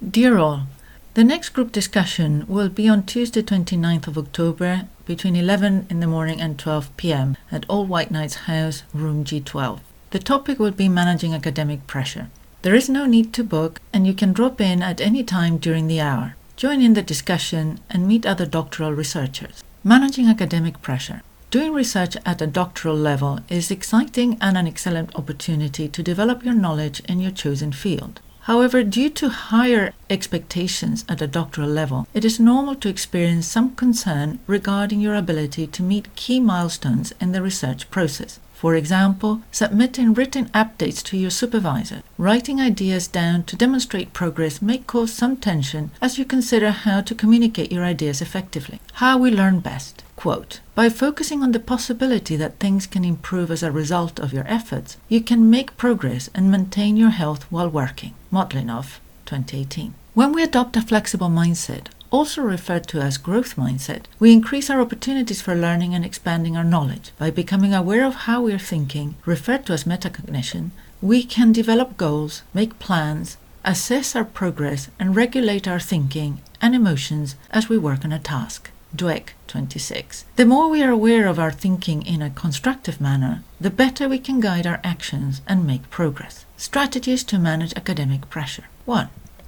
Dear all, the next group discussion will be on Tuesday 29th of October between 11 in the morning and 12 p.m. at All White Knights House, room G12. The topic will be managing academic pressure. There is no need to book and you can drop in at any time during the hour. Join in the discussion and meet other doctoral researchers. Managing academic pressure. Doing research at a doctoral level is exciting and an excellent opportunity to develop your knowledge in your chosen field. However, due to higher expectations at a doctoral level, it is normal to experience some concern regarding your ability to meet key milestones in the research process. For example, submitting written updates to your supervisor. Writing ideas down to demonstrate progress may cause some tension as you consider how to communicate your ideas effectively. How we learn best. Quote, by focusing on the possibility that things can improve as a result of your efforts, you can make progress and maintain your health while working. Modlinov, 2018. When we adopt a flexible mindset, also referred to as growth mindset, we increase our opportunities for learning and expanding our knowledge. By becoming aware of how we are thinking, referred to as metacognition, we can develop goals, make plans, assess our progress, and regulate our thinking and emotions as we work on a task. Dweck, 26. The more we are aware of our thinking in a constructive manner, the better we can guide our actions and make progress. Strategies to manage academic pressure. 1.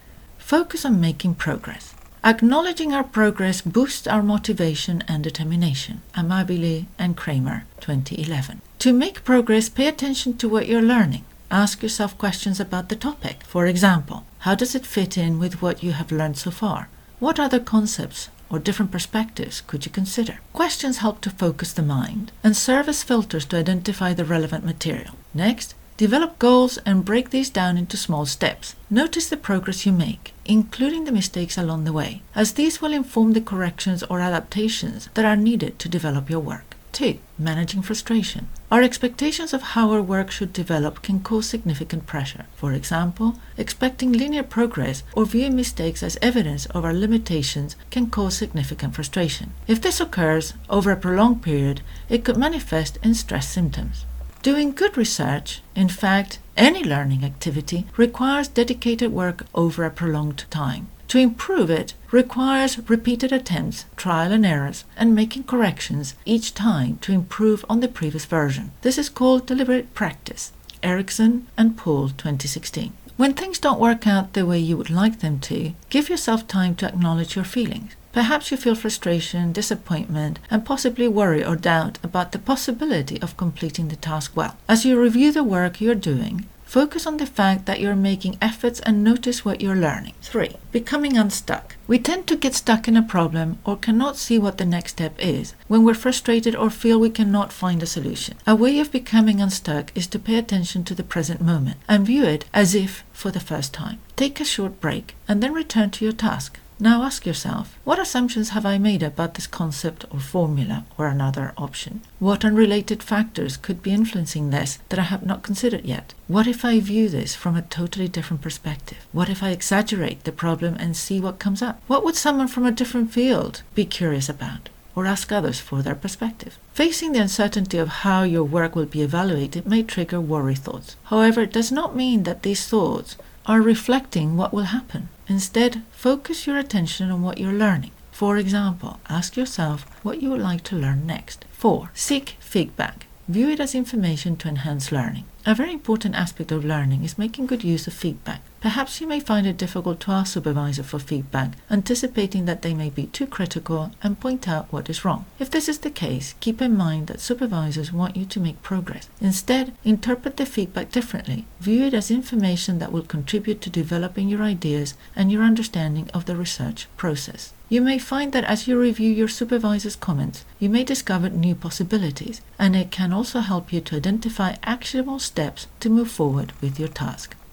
Focus on making progress. Acknowledging our progress boosts our motivation and determination. Amabile and Kramer, 2011. To make progress, pay attention to what you're learning. Ask yourself questions about the topic. For example, how does it fit in with what you have learned so far? What other concepts or different perspectives could you consider? Questions help to focus the mind and serve as filters to identify the relevant material. Next, develop goals and break these down into small steps. Notice the progress you make, including the mistakes along the way, as these will inform the corrections or adaptations that are needed to develop your work. 2. Managing frustration. Our expectations of how our work should develop can cause significant pressure. For example, expecting linear progress or viewing mistakes as evidence of our limitations can cause significant frustration. If this occurs over a prolonged period, it could manifest in stress symptoms. Doing good research, in fact, any learning activity, requires dedicated work over a prolonged time. To improve it requires repeated attempts, trial and errors, and making corrections each time to improve on the previous version. This is called deliberate practice. Erickson and Poole, 2016. When things don't work out the way you would like them to, give yourself time to acknowledge your feelings. Perhaps you feel frustration, disappointment, and possibly worry or doubt about the possibility of completing the task well. As you review the work you're doing, focus on the fact that you're making efforts and notice what you're learning. 3. Becoming unstuck. We tend to get stuck in a problem or cannot see what the next step is when we're frustrated or feel we cannot find a solution. A way of becoming unstuck is to pay attention to the present moment and view it as if for the first time. Take a short break and then return to your task. Now ask yourself, what assumptions have I made about this concept or formula or another option? What unrelated factors could be influencing this that I have not considered yet? What if I view this from a totally different perspective? What if I exaggerate the problem and see what comes up? What would someone from a different field be curious about? Or ask others for their perspective. Facing the uncertainty of how your work will be evaluated may trigger worry thoughts. However, it does not mean that these thoughts are reflecting what will happen. Instead, focus your attention on what you're learning. For example, ask yourself what you would like to learn next. 4. Seek feedback. View it as information to enhance learning. A very important aspect of learning is making good use of feedback. Perhaps you may find it difficult to ask supervisor for feedback, anticipating that they may be too critical and point out what is wrong. If this is the case, keep in mind that supervisors want you to make progress. Instead, interpret the feedback differently. View it as information that will contribute to developing your ideas and your understanding of the research process. You may find that as you review your supervisor's comments, you may discover new possibilities, and it can also help you to identify actionable steps to move forward with your task.